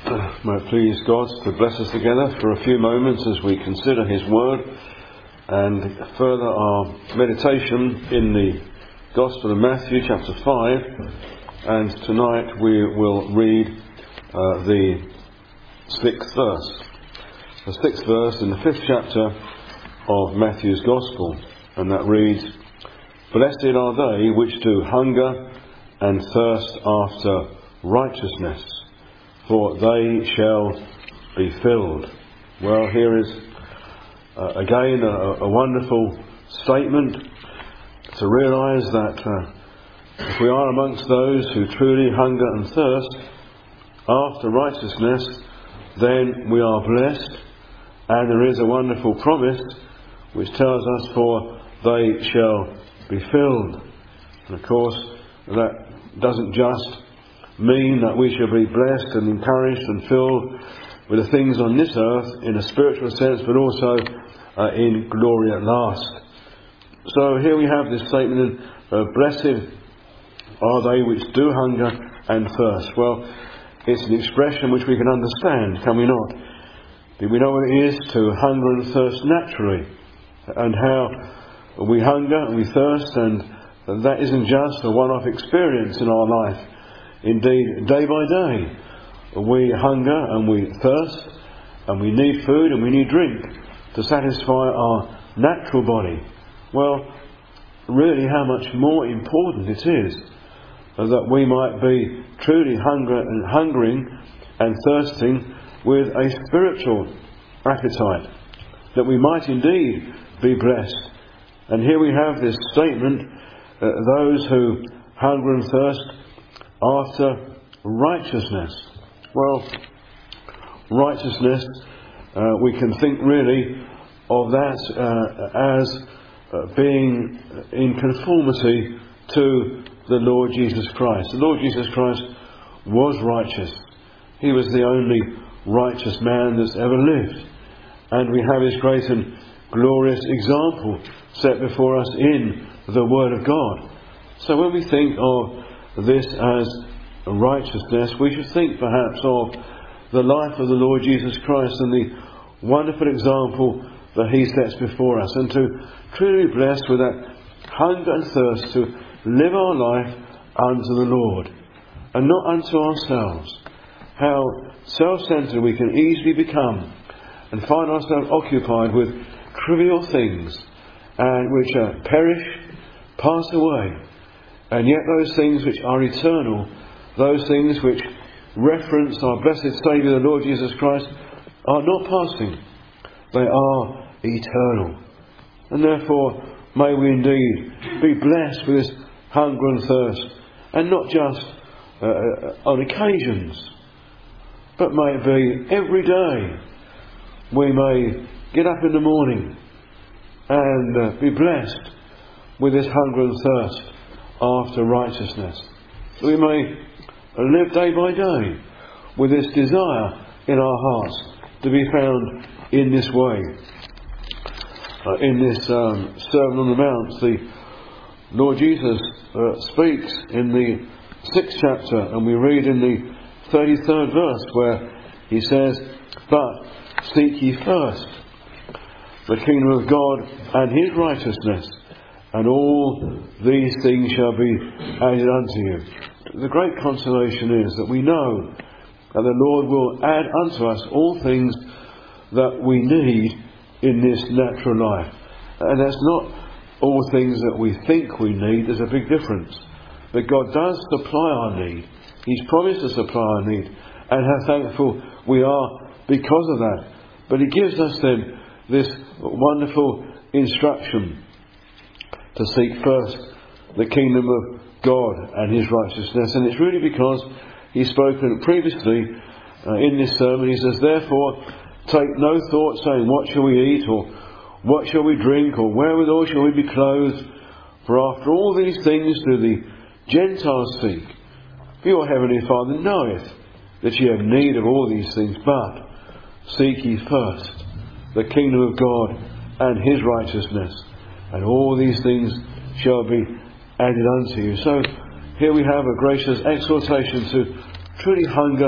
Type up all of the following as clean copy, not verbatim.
May it please God to bless us together for a few moments as we consider His Word and further our meditation in the Gospel of Matthew chapter 5. And tonight we will read the 6th verse. The 6th verse in the 5th chapter of Matthew's Gospel. And that reads, "Blessed are they which do hunger and thirst after righteousness, for they shall be filled." Well, here is again a wonderful statement to realise that if we are amongst those who truly hunger and thirst after righteousness, then we are blessed, and there is a wonderful promise which tells us, "For they shall be filled." And of course, that doesn't just mean that we shall be blessed and encouraged and filled with the things on this earth in a spiritual sense, but also in glory at last. So here we have this statement of blessed are they which do hunger and thirst. Well, it's an expression which we can understand, can we not? We know what it is to hunger and thirst naturally, and how we hunger and we thirst, and that isn't just a one-off experience in our life. Indeed, day by day, we hunger and we thirst, and we need food and we need drink to satisfy our natural body. Well, really, how much more important it is that we might be truly hungering and thirsting with a spiritual appetite, that we might indeed be blessed. And here we have this statement, those who hunger and thirst after righteousness. Well, righteousness, we can think really of that as being in conformity to the Lord Jesus Christ. The Lord Jesus Christ was righteous. He was the only righteous man that's ever lived. And we have His great and glorious example set before us in the Word of God. So when we think of this as righteousness, we should think perhaps of the life of the Lord Jesus Christ and the wonderful example that He sets before us, and to truly be blessed with that hunger and thirst to live our life unto the Lord and not unto ourselves. How self-centered we can easily become and find ourselves occupied with trivial things and which perish, pass away. And yet those things which are eternal, those things which reference our blessed Saviour, the Lord Jesus Christ, are not passing. They are eternal. And therefore, may we indeed be blessed with this hunger and thirst, and not just on occasions, but may it be every day. We may get up in the morning and be blessed with this hunger and thirst after righteousness. We may live day by day with this desire in our hearts to be found in this way. In this Sermon on the Mount, the Lord Jesus speaks in the 6th chapter, and we read in the 33rd verse where He says, "But seek ye first the kingdom of God and His righteousness, and all these things shall be added unto you." The great consolation is that we know that the Lord will add unto us all things that we need in this natural life. And that's not all things that we think we need. There's a big difference. But God does supply our need. He's promised to supply our need. And how thankful we are because of that. But He gives us then this wonderful instruction to seek first the kingdom of God and His righteousness. And it's really because He's spoken previously in this sermon. He says, "Therefore, take no thought, saying, what shall we eat, or what shall we drink, or wherewithal shall we be clothed? For after all these things do the Gentiles seek. For your heavenly Father knoweth that ye have need of all these things. But seek ye first the kingdom of God and His righteousness, and all these things shall be added unto you." So here we have a gracious exhortation to truly hunger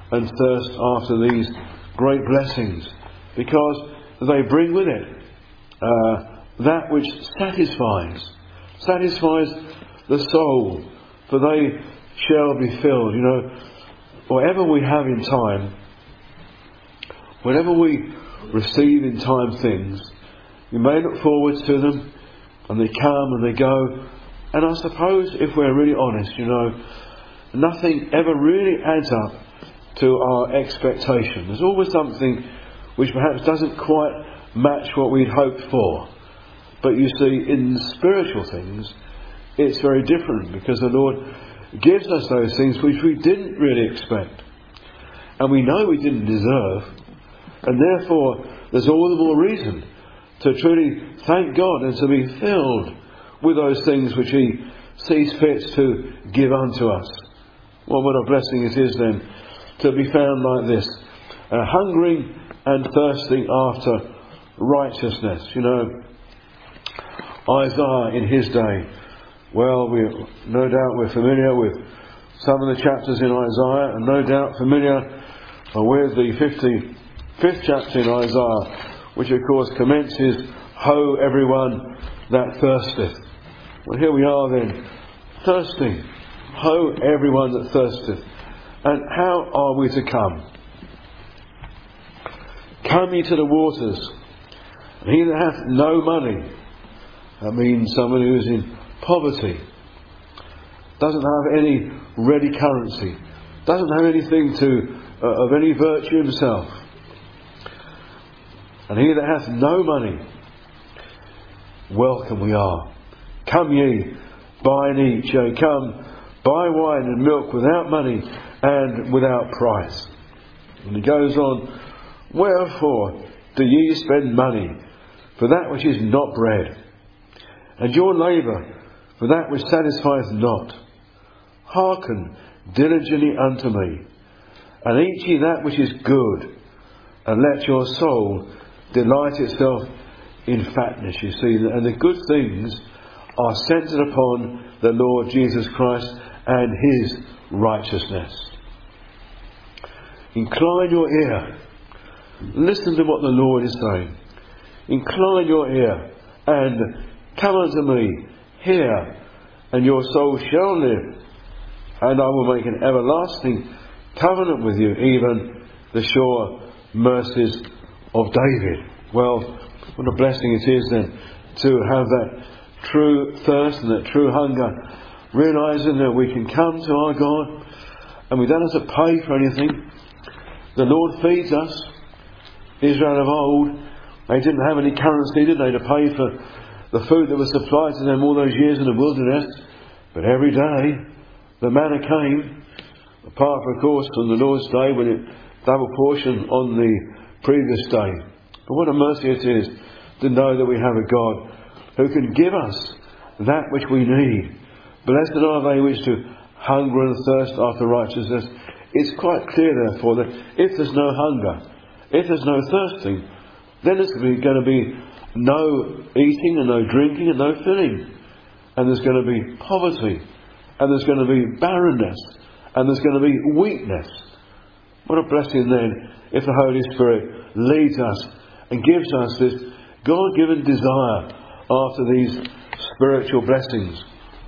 and thirst after these great blessings, because they bring with it that which satisfies the soul, for they shall be filled. You know, whatever we have in time, whenever we receive in time things, we may look forward to them, and they come and they go, and I suppose if we're really honest, you know, nothing ever really adds up to our expectation. There's always something which perhaps doesn't quite match what we'd hoped for. But you see, in spiritual things, it's very different, because the Lord gives us those things which we didn't really expect, and we know we didn't deserve, and therefore there's all the more reason to truly thank God and to be filled with those things which He sees fit to give unto us. Well, what a blessing it is then to be found like this, hungering and thirsting after righteousness. You know, Isaiah in his day, well, no doubt we're familiar with some of the chapters in Isaiah, and no doubt familiar with the 55th chapter in Isaiah, which of course commences, "Ho, everyone that thirsteth." Well, here we are then, thirsting. Ho, everyone that thirsteth. And how are we to come? Come ye to the waters, and he that hath no money, that means someone who is in poverty, doesn't have any ready currency, doesn't have anything of any virtue himself. And he that hath no money, welcome we are. Come ye, buy and eat. Yea, come, buy wine and milk without money and without price. And he goes on, wherefore do ye spend money for that which is not bread, and your labour for that which satisfieth not? Hearken diligently unto me, and eat ye that which is good, and let your soul delight itself in fatness. You see, and the good things are centred upon the Lord Jesus Christ and His righteousness. Incline your ear. Listen to what the Lord is saying. Incline your ear and come unto me. Hear, and your soul shall live, and I will make an everlasting covenant with you, even the sure mercies of David. Well, what a blessing it is then to have that true thirst and that true hunger, realising that we can come to our God and we don't have to pay for anything. The Lord feeds us. Israel of old, they didn't have any currency, did they, to pay for the food that was supplied to them all those years in the wilderness. But every day the manna came, apart from, of course, from the Lord's day when it double portion on the previous day. But what a mercy it is to know that we have a God who can give us that which we need. Blessed are they which do hunger and thirst after righteousness. It's quite clear, therefore, that if there's no hunger, if there's no thirsting, then there's going to be no eating and no drinking and no filling. And there's going to be poverty, and there's going to be barrenness, and there's going to be weakness. What a blessing then if the Holy Spirit leads us and gives us this God-given desire after these spiritual blessings.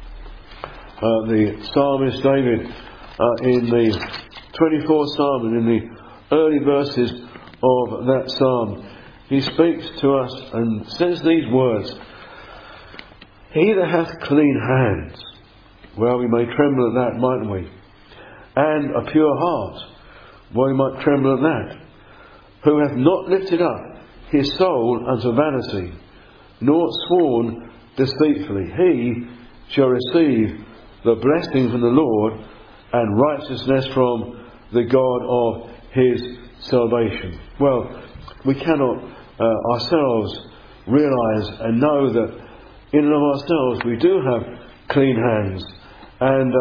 The psalmist David, in the 24th psalm and in the early verses of that psalm, he speaks to us and says these words: He that hath clean hands. Well, we may tremble at that, mightn't we? And a pure heart. Well, we might tremble at that. Who hath not lifted up his soul unto vanity, nor sworn deceitfully, he shall receive the blessing from the Lord and righteousness from the God of his salvation. Well, we cannot ourselves realise and know that in and of ourselves we do have clean hands, and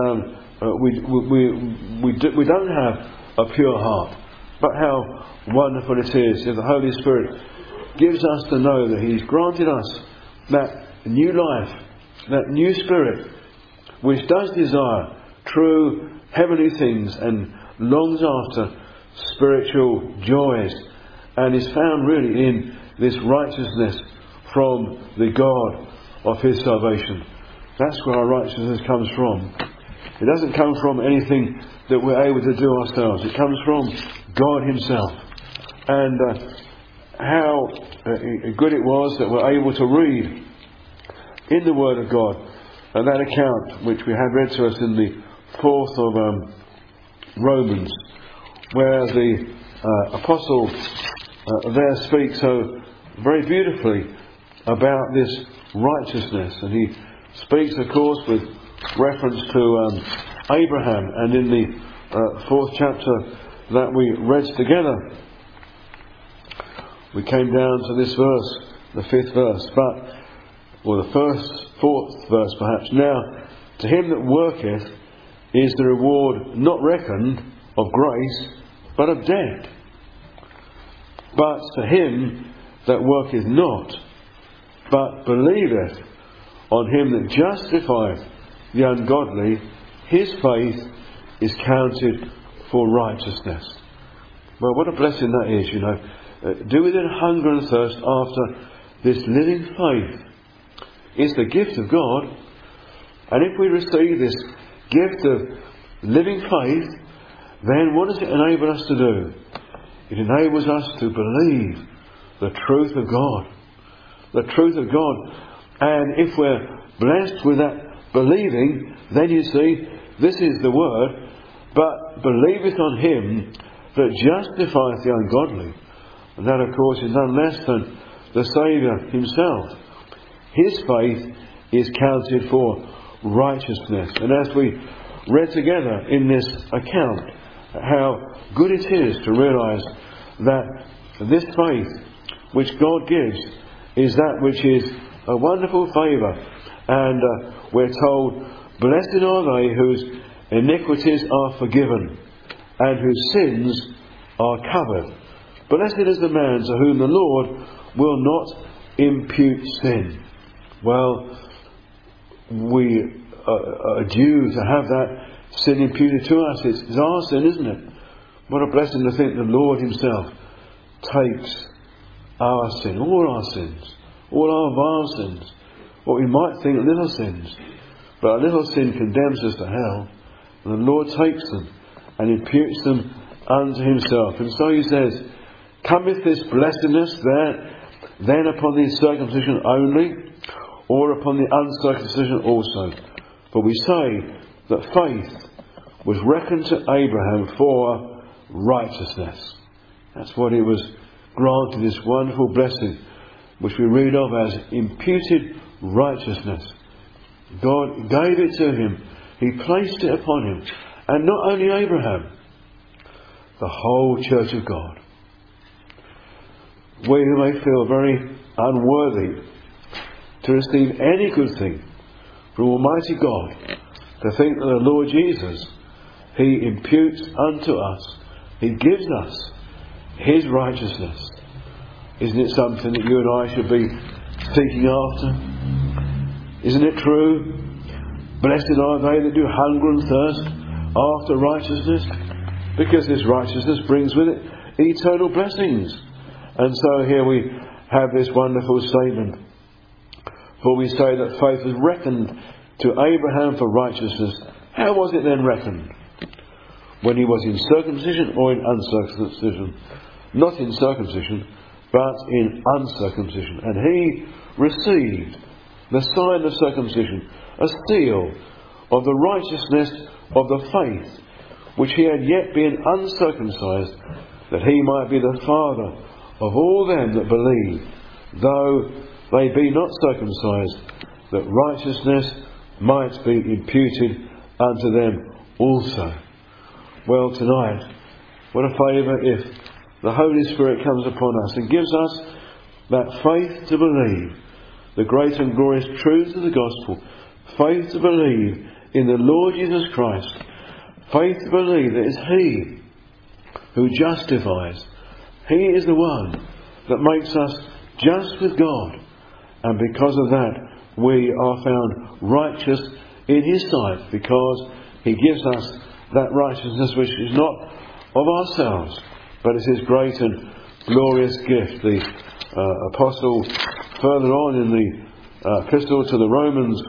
we don't have a pure heart. But how wonderful it is if the Holy Spirit gives us to know that He's granted us that new life, that new spirit, which does desire true heavenly things and longs after spiritual joys, and is found really in this righteousness from the God of his salvation. That's where our righteousness comes from. It doesn't come from anything that we're able to do ourselves. It comes from God himself. And how good it was that we're able to read in the Word of God and that account which we had read to us in the 4th of Romans, where the apostle there speaks so very beautifully about this righteousness. And he speaks, of course, with reference to Abraham, and in the 4th chapter that we read together, we came down to this verse, the 5th verse, or the 4th verse perhaps. Now, to him that worketh is the reward not reckoned of grace, but of debt. But to him that worketh not, but believeth on him that justifieth the ungodly, his faith is counted for righteousness. Well, what a blessing that is, you know. Do we then hunger and thirst after this living faith? It's the gift of God. And if we receive this gift of living faith, then what does it enable us to do? It enables us to believe the truth of God. The truth of God. And if we're blessed with that believing, then you see, this is the word, but believeth on him that justifieth the ungodly. And that, of course, is none less than the Saviour himself. His faith is counted for righteousness. And as we read together in this account, how good it is to realise that this faith which God gives is that which is a wonderful favour. And we're told, blessed are they whose iniquities are forgiven and whose sins are covered. Blessed is the man to whom the Lord will not impute sin. Well, we are due to have that sin imputed to us. It's our sin, isn't it? What a blessing to think the Lord himself takes our sin, all our sins, all our vile sins, what we might think are little sins. But a little sin condemns us to hell, and the Lord takes them and imputes them unto himself. And so he says, cometh this blessedness then upon the circumcision only, or upon the uncircumcision also? For we say that faith was reckoned to Abraham for righteousness. That's what it was granted, this wonderful blessing, which we read of as imputed righteousness. God gave it to him. He placed it upon him. And not only Abraham, the whole church of God. We who may feel very unworthy to receive any good thing from Almighty God, to think that the Lord Jesus, he imputes unto us, he gives us his righteousness. Isn't it something that you and I should be seeking after? Isn't it true? Blessed are they that do hunger and thirst after righteousness, because this righteousness brings with it eternal blessings. And so here we have this wonderful statement. For we say that faith was reckoned to Abraham for righteousness. How was it then reckoned? When he was in circumcision or in uncircumcision? Not in circumcision, but in uncircumcision. And he received the sign of circumcision, a seal of the righteousness of the faith, which he had yet been uncircumcised, that he might be the father of all them that believe, though they be not circumcised, that righteousness might be imputed unto them also. Well, tonight, what a favour if the Holy Spirit comes upon us and gives us that faith to believe the great and glorious truths of the gospel, faith to believe in the Lord Jesus Christ, faith to believe that it's he who justifies. He is the one that makes us just with God, and because of that we are found righteous in his sight, because he gives us that righteousness which is not of ourselves, but it's His great and glorious gift. The Apostle, further on in the Epistle to the Romans,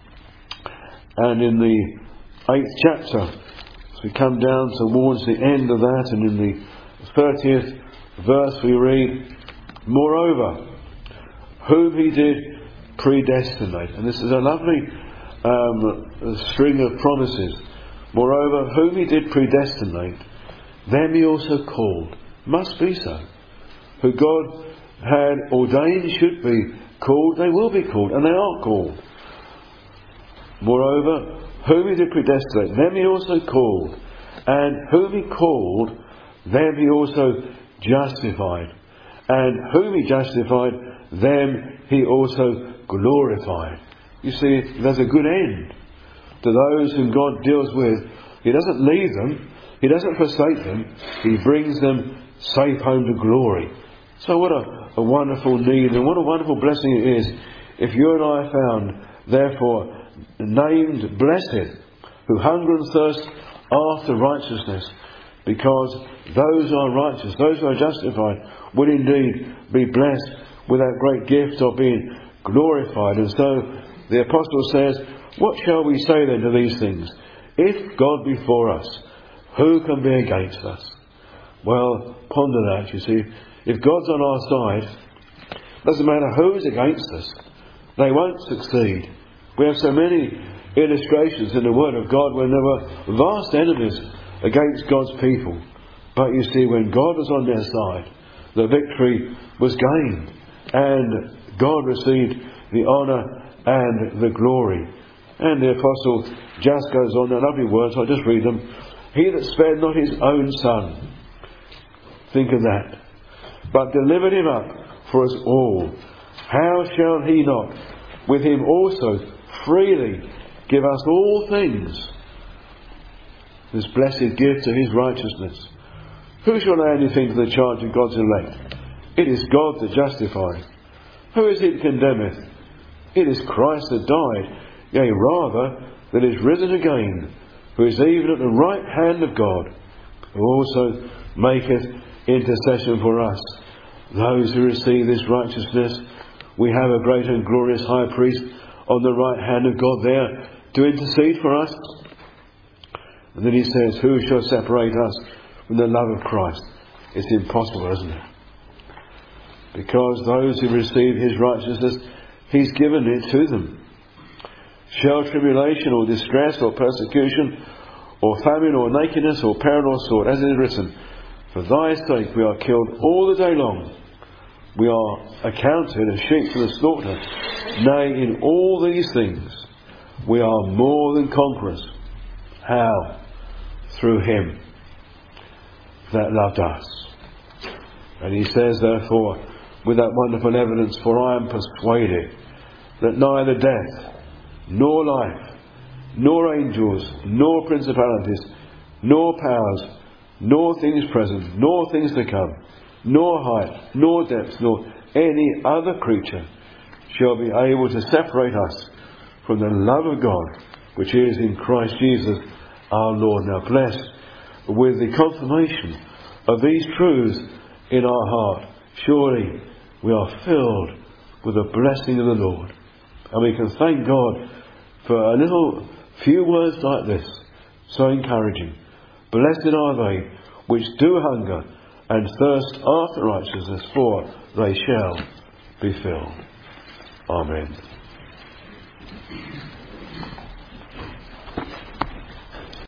and in the 8th chapter, as we come down towards the end of that, and in the 30th verse we read, "Moreover, whom He did predestinate." And this is a lovely string of promises. "Moreover, whom He did predestinate, them He also called." Must be so. Who God had ordained should be called, they will be called, and they are called. "Moreover, whom He did predestinate, them He also called. And whom He called, them He also justified. And whom He justified, them He also glorified." You see, there's a good end to those whom God deals with. He doesn't leave them. He doesn't forsake them. He brings them safe home to glory. So what a wonderful need, and what a wonderful blessing it is if you and I are found, therefore, named blessed, who hunger and thirst after righteousness, because those who are righteous, those who are justified, will indeed be blessed with that great gift of being glorified. And so the Apostle says, "What shall we say then to these things? If God be for us, who can be against us?" Well, ponder that, you see. If God's on our side, doesn't matter who's against us, they won't succeed. We have so many illustrations in the Word of God when there were vast enemies against God's people. But you see, when God was on their side, the victory was gained, and God received the honour and the glory. And the Apostle just goes on, they're lovely words, I'll just read them. "He that spared not His own Son," think of that, "but delivered Him up for us all, how shall He not with Him also freely give us all things?" This blessed gift of His righteousness. Who shall lay anything to the charge of God's elect? It is God that justifies. Who is it that condemneth? It is Christ that died, yea rather, that is risen again, who is even at the right hand of God, who also maketh intercession for us. Those who receive this righteousness, we have a great and glorious high priest on the right hand of God there to intercede for us. And then he says, "Who shall separate us from the love of Christ?" It's impossible, isn't it? Because those who receive His righteousness, He's given it to them. "Shall tribulation or distress or persecution or famine or nakedness or peril or sword, as it is written, for thy sake we are killed all the day long. We are accounted as sheep for the slaughter. Nay, in all these things we are more than conquerors." How? Through Him that loved us. And he says, therefore, with that wonderful evidence, "For I am persuaded that neither death, nor life, nor angels, nor principalities, nor powers, nor things present, nor things to come, nor height, nor depth, nor any other creature shall be able to separate us from the love of God, which is in Christ Jesus our Lord." Now, blessed with the confirmation of these truths in our heart, surely we are filled with the blessing of the Lord. And we can thank God for a little few words like this, so encouraging. "Blessed are they which do hunger and thirst after righteousness, for they shall be filled." Amen.